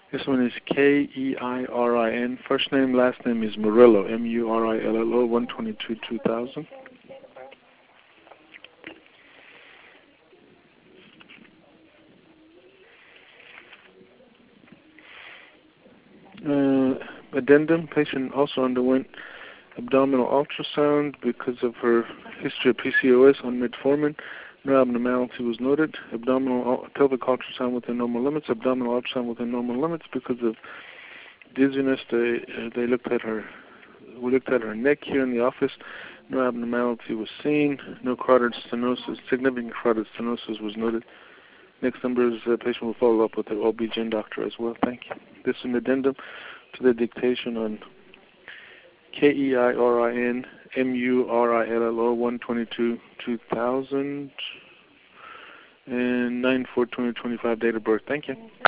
This one is Keirin. First name, last name is Murillo, Murillo, 122-2000. Addendum, patient also underwent abdominal ultrasound because of her history of PCOS on metformin. No abnormality was noted. Abdominal pelvic ultrasound within normal limits. Abdominal ultrasound within normal limits because of dizziness. They looked at her. We looked at her neck here in the office. No abnormality was seen. No carotid stenosis. Significant carotid stenosis was noted. Next number is the patient will follow up with the OB-GYN doctor as well. Thank you. This is an addendum to the dictation on Keirin Murillo 122-2000 and 9/4/2025 date of birth. Thank you.